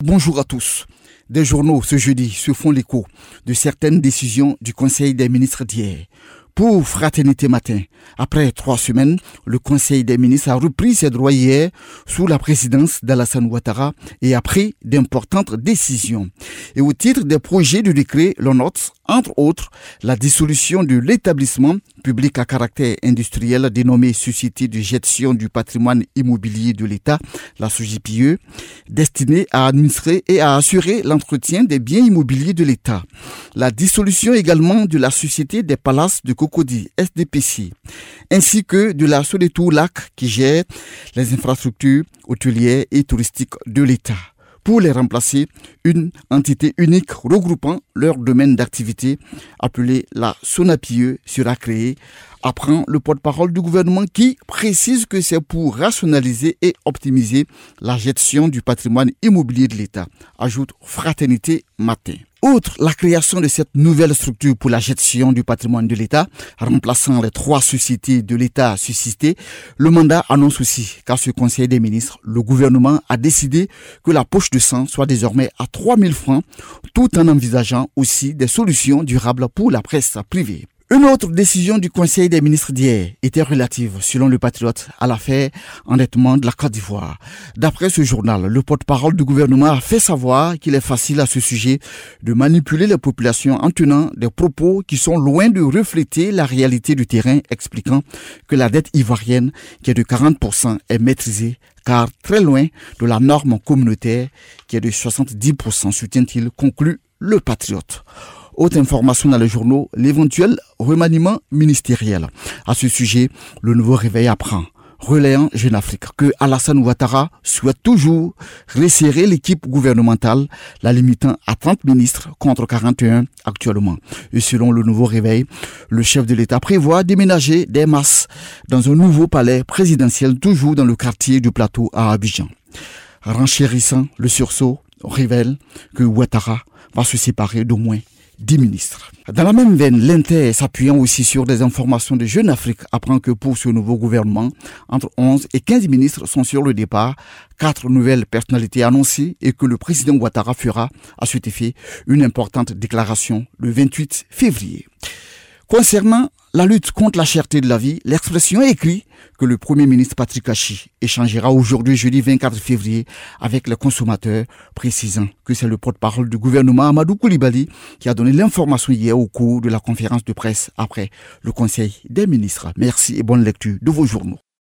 Bonjour à tous. Des journaux ce jeudi se font l'écho de certaines décisions du Conseil des ministres d'hier. Pour Fraternité Matin, après 3 semaines, le Conseil des ministres a repris ses droits hier sous la présidence d'Alassane Ouattara et a pris d'importantes décisions. Et au titre des projets de décret, l'on note, entre autres, la dissolution de l'établissement public à caractère industriel dénommé Société de gestion du patrimoine immobilier de l'État, la SOGIPIE, destinée à administrer et à assurer l'entretien des biens immobiliers de l'État. La dissolution également de la Société des Palaces de Cocody, SDPC, ainsi que de la Sodeto Lac qui gère les infrastructures hôtelières et touristiques de l'État. Pour les remplacer, une entité unique regroupant leur domaine d'activité, appelée la SONAPIE, sera créée, apprend le porte-parole du gouvernement qui précise que c'est pour rationaliser et optimiser la gestion du patrimoine immobilier de l'État, ajoute Fraternité Matin. Outre la création de cette nouvelle structure pour la gestion du patrimoine de l'État, remplaçant les 3 sociétés de l'État suscitées, le mandat annonce aussi qu'à ce Conseil des ministres, le gouvernement a décidé que la poche de sang soit désormais à 3 000 francs, tout en envisageant aussi des solutions durables pour la presse privée. Une autre décision du Conseil des ministres d'hier était relative, selon le Patriote, à l'affaire endettement de la Côte d'Ivoire. D'après ce journal, le porte-parole du gouvernement a fait savoir qu'il est facile à ce sujet de manipuler les populations en tenant des propos qui sont loin de refléter la réalité du terrain, expliquant que la dette ivoirienne, qui est de 40%, est maîtrisée, car très loin de la norme communautaire, qui est de 70%, soutient-il, conclut le Patriote. Autre information dans les journaux, l'éventuel remaniement ministériel. À ce sujet, le Nouveau Réveil apprend, relayant Jeune Afrique, que Alassane Ouattara souhaite toujours resserrer l'équipe gouvernementale, la limitant à 30 ministres contre 41 actuellement. Et selon le Nouveau Réveil, le chef de l'État prévoit déménager des masses dans un nouveau palais présidentiel, toujours dans le quartier du Plateau à Abidjan. Renchérissant, le sursaut révèle que Ouattara va se séparer d'au moins 10 ministres. Dans la même veine, l'Inter, s'appuyant aussi sur des informations de Jeune Afrique, apprend que pour ce nouveau gouvernement, entre 11 et 15 ministres sont sur le départ, 4 nouvelles personnalités annoncées et que le président Ouattara fera à cet effet une importante déclaration le 28 février. Concernant la lutte contre la cherté de la vie, l'expression écrit que le Premier ministre Patrick Achi échangera aujourd'hui, jeudi 24 février, avec les consommateurs, précisant que c'est le porte-parole du gouvernement Amadou Koulibaly qui a donné l'information hier au cours de la conférence de presse après le Conseil des ministres. Merci et bonne lecture de vos journaux.